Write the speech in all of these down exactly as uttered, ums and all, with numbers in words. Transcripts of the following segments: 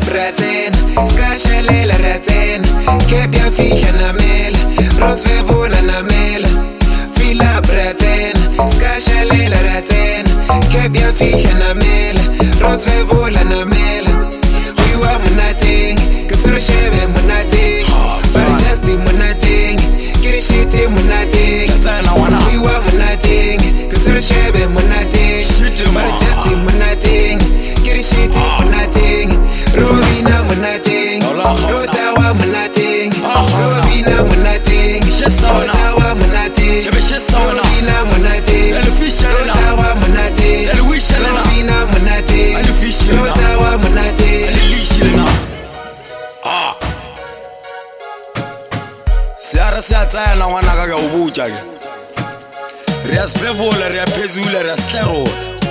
braten, skashalela raten, kepia ficha na mel, rosvevola na mel. Fila braten, skashalela raten, kepia ficha na mel, rosvevola na mel. We were monating, kasura sheve monating, but just the monating, get a shitty monating. We were monating, kasura sheve monating, but just the monating, get a shitty monating. Robina monating, Rotawa monating, Robina monating, Rotawa monating, Robina monating, Rotawa monating, Robina monating, Rotawa monating. Ah, Siara siatsa na wana ka ga ubuja ke. Ria svevola ria phezula ria stero.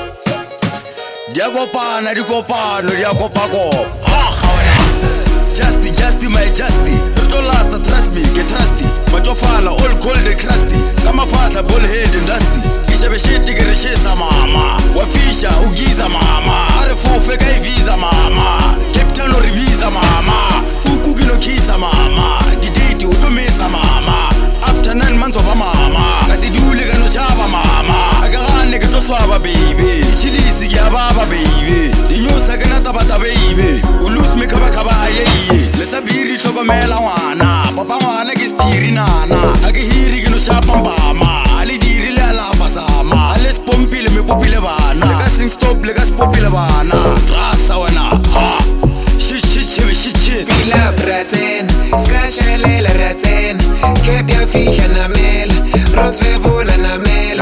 Dia kopana di kopano dia kopako. Ah, khawena. Justy justy my justy. Rito last trust me get trusty. Machofala all cold and crusty. Kama fatha ball head and dusty. Ishebe shit tigere shesa mama. Wafisha ugiza mama. Arefu kai visa mama. Captain Riviza mama. Ukugino kisa mama. Diditi utomesa mama. After nine months of a mama. Kasi dule gano chava mama. Agane gato swaba baby. Chilisi ya baba baby. Dinyosa gana tabata baby. Ulus me kaba kaba ye. Lesa biri choko mela wana. Papa wana kispiri nana. Agi hiri gano shapa mama. Ali diri le ala basama. Ales pompile me popile bana. Lega sing stop lega popile bana. Rasa wana. Ha. Shit shit shit shit shit. Fila braten, skashalela raten, kepia ficha na mel, rosvevola na mel.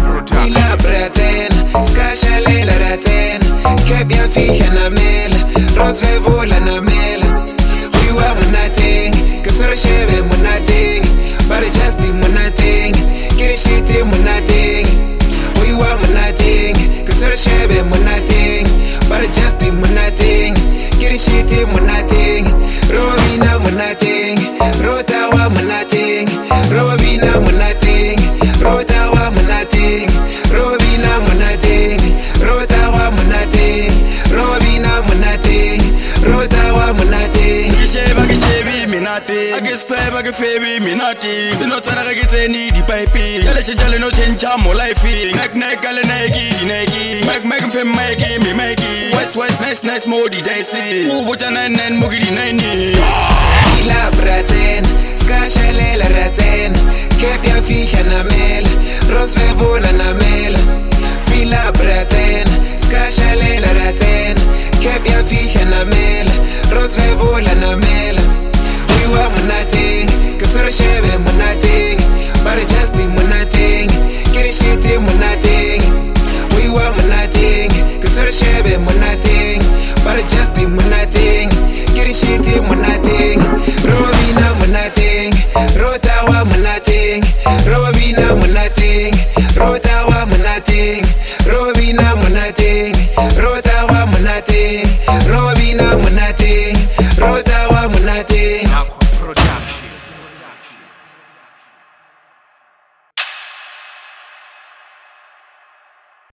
Fila braten, skashalela raten, kepia ficha na mel, rosvevola na mel. We were monating, kasura sheve monating, but just the monating, get a shitty monating. We were monating, kasura sheve monating, but just the monating, get a shitty monating. Robina monating, Rotawa monating, Robina monating, Rotawa monating, Robina monating, Rotawa monating, Robina monating, Rotawa monating. Gisheba gishebi minati, agisfeba gifebi minati. Sinotsana gitseni di pipe. Yale shijale no chencha mo life. Nek nek ale neki di neki. Mek mek fem meki mi meki. West west nice nice modi daisy. Ubuta nen nen mugidi neni. Fila braten, skashalela raten, kepia ficha na mel, rosvevola na mel. Fila braten, skashalela raten, kepia ficha na mel, rosvevola na mel.